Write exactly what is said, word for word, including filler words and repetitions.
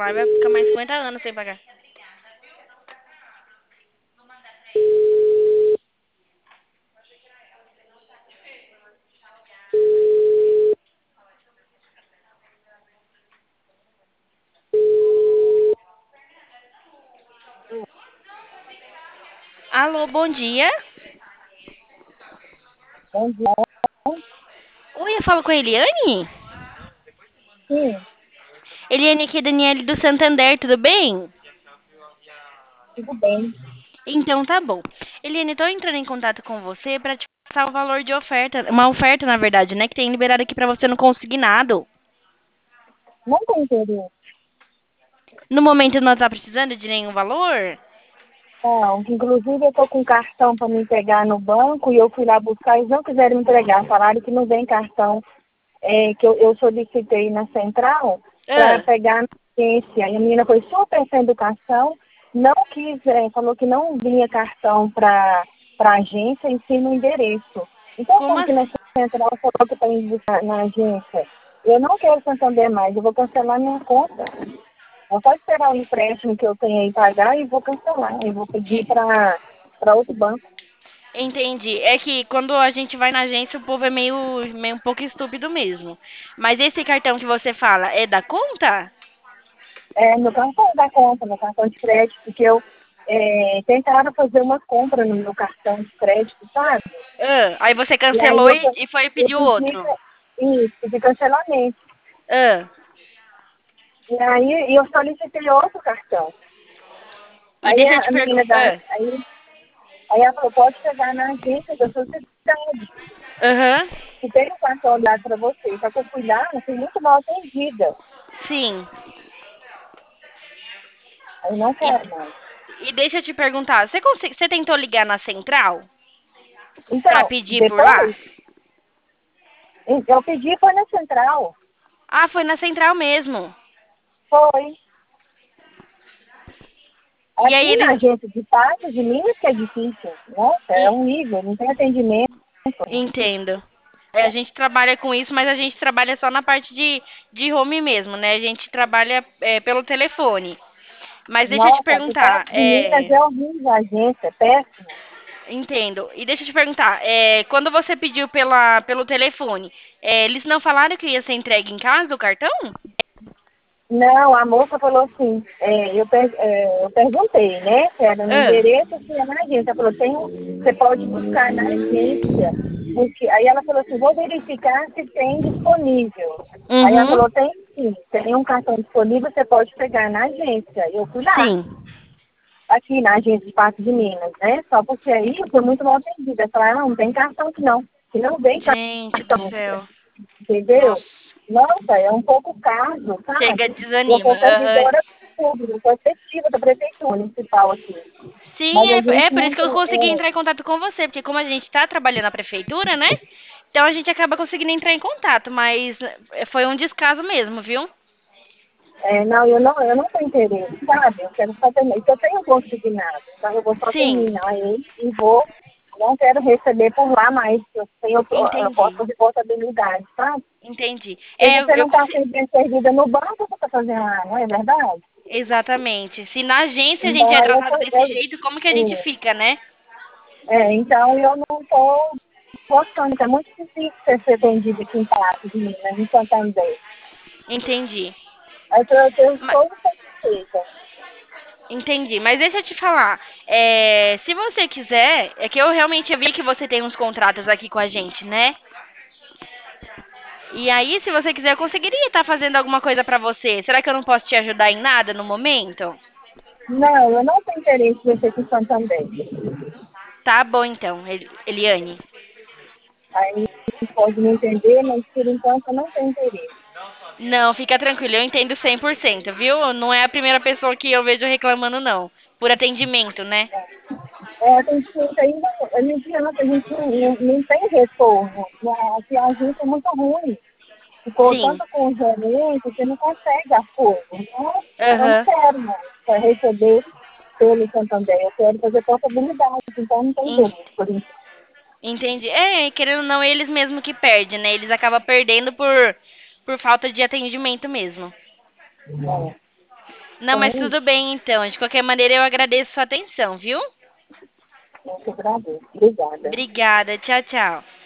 Aí vai ficar mais cinquenta anos sem pagar. Alô, bom dia. Bom dia. Oi, eu falo com a Eliane? Sim, Eliane aqui, Daniele do Santander, tudo bem? tudo bem. Então tá bom. Eliane, tô entrando em contato com você pra te passar o valor de oferta, uma oferta na verdade, né, que tem liberado aqui pra você no consignado. Não tem interesse. No momento não tá precisando de nenhum valor? Não, inclusive eu tô com cartão para me entregar no banco e eu fui lá buscar, eles não quiseram me entregar, falaram que não vem cartão, é, que eu, eu solicitei na central para Ah, pegar na agência. E a menina foi super sem educação, não quis, é, falou que não vinha cartão para a agência e sim no endereço. Então, como como que assim? nessa central falou que para ir buscar na agência? Eu não quero Santander mais, eu vou cancelar minha conta. Vou só esperar o empréstimo que eu tenho aí pagar e vou cancelar. Eu vou pedir para para outro banco. Entendi. É que quando a gente vai na agência, o povo é meio, meio um pouco estúpido mesmo. Mas esse cartão que você fala é da conta? É, meu cartão da conta, meu cartão de crédito, porque eu é, tentaram fazer uma compra no meu cartão de crédito, sabe? Ah, aí você E aí cancelou eu, e, pe- e foi eu pedir o pedi outro. ca- isso, pedi cancelamento. Ah, E aí eu solicitei outro cartão. e Aí deixa eu a, te a menina perguntar. da. Ah, Aí, aí ela falou, pode chegar na agência da sua cidade. aham, Que tem um cartão olhado para você. Só que eu fui lá, eu fui muito mal atendida. sim. Aí não E, quero mais. e deixa eu te perguntar, você, consegui, você tentou ligar na central pra Então, pedir por lá? depois, eu pedi foi na central. Ah, foi na central mesmo. Foi. E aí Aqui na eles. agência de Patos de Minas que é difícil. Nossa, é en- um nível, não tem atendimento. Entendo. É, a gente trabalha com isso, mas a gente trabalha só na parte de, de home mesmo, né? A gente trabalha é, pelo telefone. Mas deixa eu te Nossa, aqui perguntar, Patos de Minas é, é horrível a agência, é péssimo. entendo. E deixa eu te perguntar, é, quando você pediu pela, pelo telefone, é, eles não falaram que ia ser entregue em casa o cartão? Não, a moça falou assim, é, eu, per- é, eu perguntei, né, se era no Ah, endereço ou se era na agência. Ela falou, tem um, você pode buscar na agência. Porque, aí ela falou assim, vou verificar se tem disponível. Aí ela uhum, falou, tem sim, tem um cartão disponível, você pode pegar na agência. Eu fui lá, sim. aqui na agência de Pato de Minas, né? Só porque aí eu fui muito mal atendida. Ela falou, ah, não tem cartão aqui não, que não vem Gente do cartão, céu. entendeu? Nossa, Nossa, é um pouco caro, chega, sabe? Eu desanima. sou Aham. servidora pública, eu sou efetiva da prefeitura municipal aqui. Sim, Mas a é, é gente por não isso que eu tem. consegui entrar em contato com você, porque como a gente está trabalhando na prefeitura, né? Então a gente acaba conseguindo entrar em contato, mas é, foi um descaso mesmo, viu? É, é, não, eu não, eu não tenho interesse, sabe? Eu quero só terminar. Isso eu tenho consignado, então eu vou só Sim, terminar ele e vou. Não quero receber por lá mais. Eu, tenho, eu posso entendi, fazer portabilidade, sabe? entendi. Se É, eu, você não eu está consigo. sendo bem servida no banco, você está fazendo lá, não é verdade? Exatamente. Se na agência a gente Então, é aí eu, tratado tô- desse eu, jeito, como que a gente é, fica, né? é, então eu não estou gostando, é muito difícil ser ser vendido aqui em Patos de Minas, em Santander. Entendi. Aí eu, eu Ma- estou insatisfeita. Entendi, mas deixa eu te falar. É, se você quiser, é que eu realmente vi que você tem uns contratos aqui com a gente, né? E aí, se você quiser, eu conseguiria estar fazendo alguma coisa pra você. Será que eu não posso te ajudar em nada no momento? Não, eu não tenho interesse em ser aqui em Santander. Tá bom, então, El- Eliane. Aí pode me entender, mas por enquanto eu não tenho interesse. Não, fica tranquilo, eu entendo cem por cento, viu? Não é a primeira pessoa que eu vejo reclamando, não. Por atendimento, né? É, tem gente ainda, não adianta, a gente não, não, não tem retorno. Né? Aqui a agência é muito ruim. Ficou Sim. tanto com o gerente que não consegue as coisas. Então, eu não Aham. quero mais para receber pelo Santander. Eu quero fazer portabilidade, então não tem En- interesse por enquanto. Entendi. É, querendo ou não, eles mesmo que perdem, né? Eles acabam perdendo por, por falta de atendimento mesmo. Não, mas tudo bem então. De qualquer maneira, eu agradeço sua atenção, viu? Eu que agradeço. Obrigada. Obrigada. Tchau, tchau.